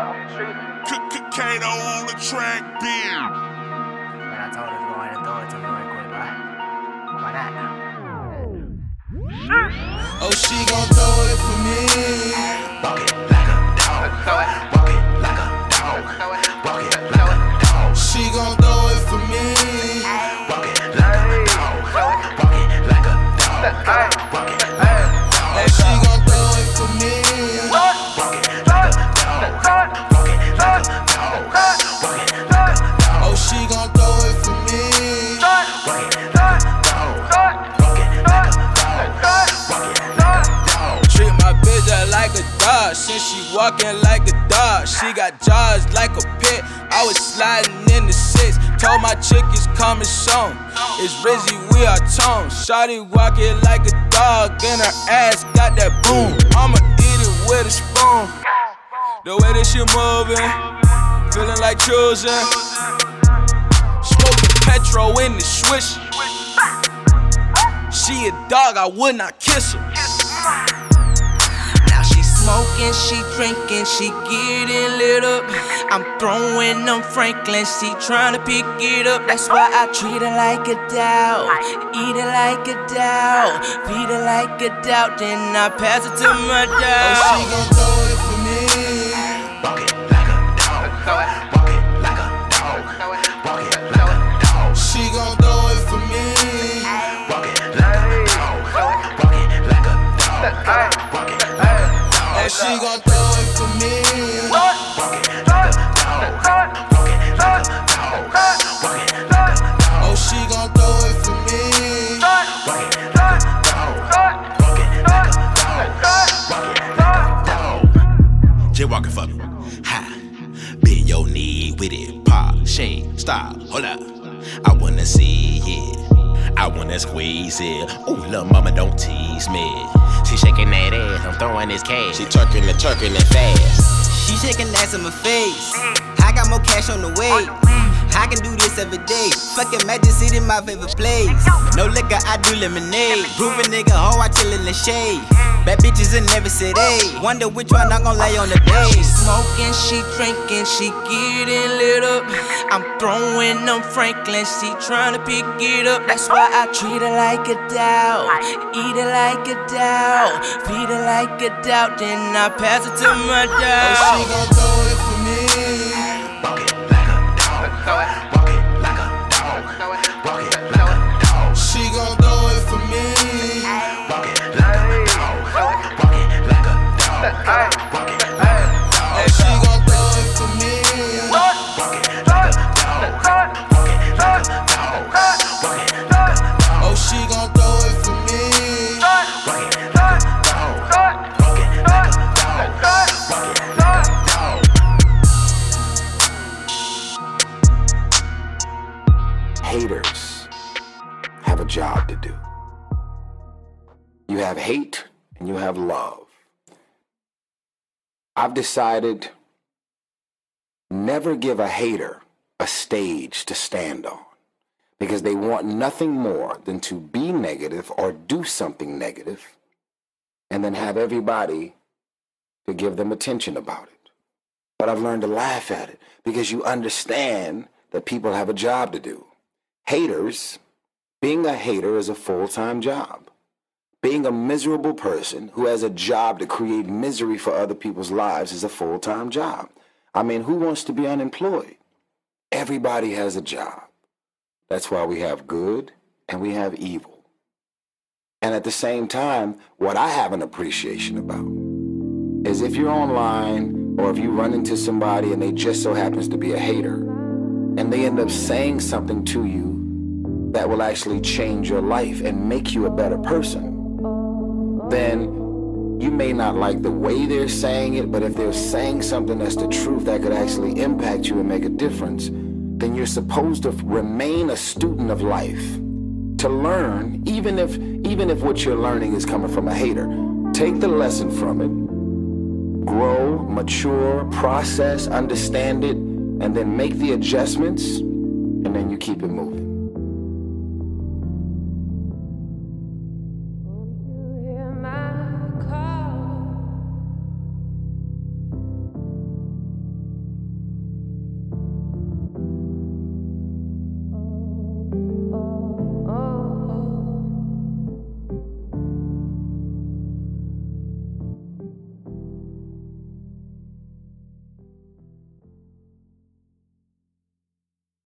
Kato on the track, beer. Man, I told her to go ahead and throw it to me right quick, bro. Why not? Oh, she gon' throw it for me. Walk it like a dog. Walk it like a dog. Walk it like a dog. She gon' throw it for me. Walk it like a dog. Walk it like a dog. Walk it like a dog. Oh, she gon' throw it for me. Walk it like a dog. Walk it like a dog. Walk it like a dog. Oh, she gon' throw it for me. Walk it like a dog. Walk it like a dog. Walk it like a dog. Treat my bitch just like a dog. Since she walking like a dog, she got jaws like a pit. I was sliding in the six. Told my chick it's coming soon. It's Rizzy, we are tone. Shawty walking like a dog, and her ass got that boom. I'ma eat it with a spoon. The way that she moving, feeling like choosing. Smoking petrol in the swish. She a dog, I would not kiss her. Now she smoking, she drinking, she getting lit up. I'm throwing them Franklin, she tryna pick it up. That's why I treat her like a dog, eat her like a dog, feed her like a dog, then I pass it to my Oh, dog. she gon' throw it for me. Walk it like a dog. Walk it like a dog. Walk it like a dog. She gon' throw it for me. Walk it like a dog. Walk it like a dog. Walk it like a dog. Oh, she gon' throw it for me. Walk it like a dog. Walk it like a dog. Walk it like a dog. Oh, she gon' throw it for me. Walk it like a dog. Walk it like a dog. Walk it like a dog. Just walking for me. Ha. Bend your knee with it. Pop, shake, stop. Hold up. I wanna see it. I wanna squeeze it. Ooh, little mama, don't tease me. She shaking that ass, I'm throwing this cash. She twerking it fast. She shaking ass in my face. I got more cash on the way. I can do this every day. Fucking Magic City, my favorite place. No liquor, I do lemonade. Groovy nigga, oh, I chill in the shade. Bad bitches in every city. Wonder which one I'm gon' lay on the She bed. smoking, she drinking, she getting lit up. I'm throwing them Franklin, she tryna pick it up. That's why I treat her like a dog, eat her like a dog, feed her like a dog, then I pass it to my Oh, dog. she gon' throw it for me. Walk it like a dog. Walk it like a dog. Walk it like a dog. She gon' throw it for me. Walk it like a dog. Walk it like a dog. Walk it like a dog. Oh, she gon' throw it for me. Walk it like a dog. Walk it like a dog. Walk it like a dog. Oh, she gon' throw it for me. Walk it like a dog. Walk it like a dog. Walk it like a dog. Haters have a job to do. You have hate and you have love. I've decided never give a hater a stage to stand on because they want nothing more than to be negative or do something negative and then have everybody to give them attention about it. But I've learned to laugh at it because you understand that people have a job to do. Haters, being a hater is a full-time job. Being a miserable person who has a job to create misery for other people's lives is a full-time job. I mean, who wants to be unemployed? Everybody has a job. That's why we have good and we have evil. And at the same time, what I have an appreciation about is if you're online or if you run into somebody and they just so happens to be a hater and they end up saying something to you that will actually change your life and make you a better person, then you may not like the way they're saying it, but if they're saying something that's the truth that could actually impact you and make a difference, then you're supposed to remain a student of life, to learn, even if what you're learning is coming from a hater. Take the lesson from it, grow, mature, process, understand it, and then make the adjustments, and then you keep it moving.